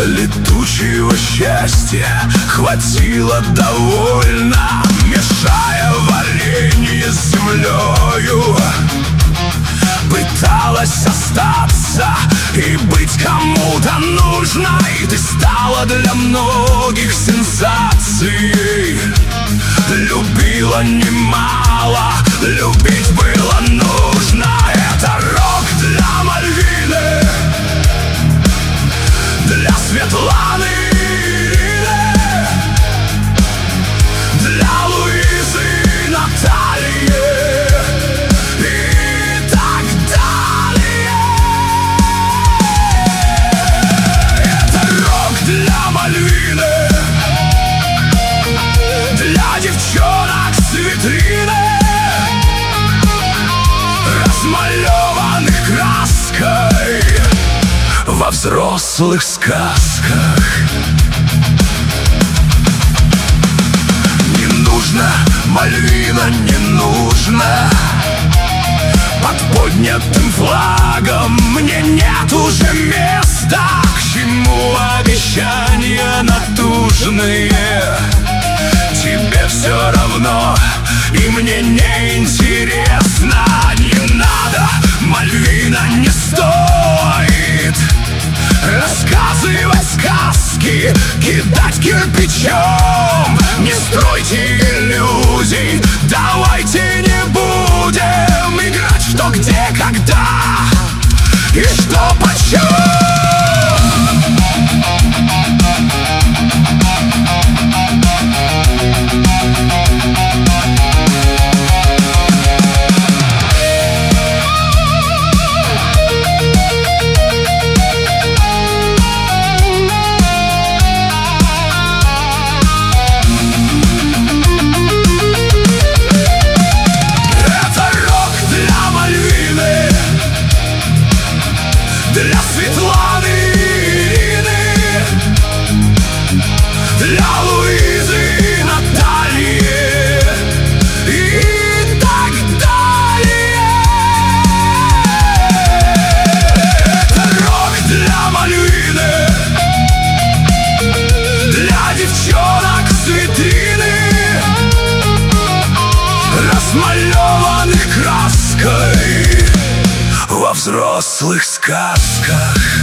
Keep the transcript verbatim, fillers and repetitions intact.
летучего счастья хватило довольно, мешая варенье с землею. Пыталась остаться и быть кому-то нужной. Ты стала для многих сенсацией. Любила немало, любить было нужно. Это рок для Мальвины, для Светланы, Ирины, для Луизы, Натальи и так далее. Это рок для Мальвины, для девчонок с витрины, размалеванных краской во взрослых сказках. Не нужно, Мальвина, не нужно под поднятым флагом. Мне нет уже места, к чему обещания натужные. Тебе все равно, и мне не интересно. Не надо, Мальвина, не стоит рассказывать сказки, кидать кирпичом. Не стройте иллюзий, давайте не будем играть что, где, когда и что, почем. Для Светланы, Ирины, для Луизы, Натальи и так далее. Это рок для Мальвины, для девчонок с витрины, размалеванных краской во взрослых сказках.